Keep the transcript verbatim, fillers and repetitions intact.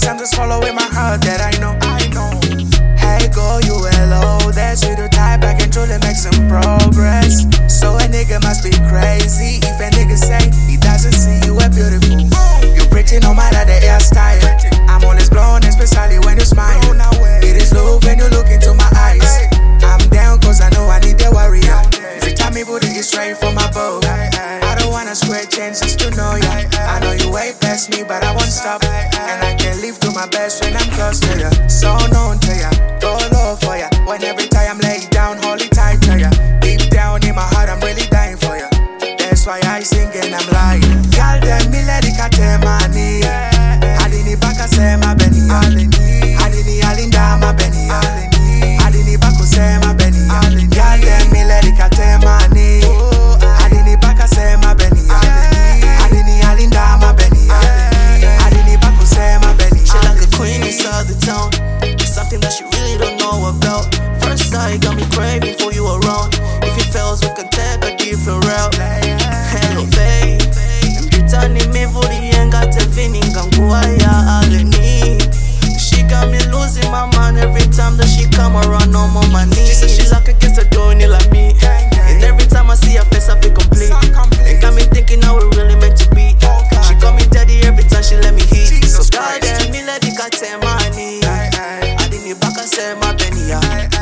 I'm just following my heart that I know. I know. Hey, go, you hello. That's you the type I can truly make some progress. So a nigga must be crazy if a nigga say he doesn't see you as beautiful. You pretty no matter the hairstyle. I'm always blown, especially when you smile. It is love when you look into my eyes. I'm down cause I know I need a warrior. Every time me put it straight for my bow. I don't wanna square change just to know ya. I know you way past me, but I won't stop. And I can live to my best when I'm close to ya. So known to ya, go low for ya. When every time I'm laid down, hold it tight to ya. Deep down in my heart, I'm really dying for ya. That's why I sing and I'm lying. Girl, them me let it cut money. Adini baka sema beni. Adini alinda ma beni. Adini bako sema beni. Girl, them me let it cut money. Adini baka sema beni. Adini alinda ma beni. Adini bako sema beni. She like a queen inside the town. It's something that she really don't know about. First sight got me craving for you around. If it fails, we can take a different route. Hello, babe. Mjutani mivuri yenga tevini ngangua ya aleni. She got me losing my mind every time that she come around on my knees. She said she like against the door and like me. And every time I see her face, I feel complete. It got me thinking how we really meant to be. She call me daddy every time she let me hit. So goddamn me let it got money. I didn't back I said my penny.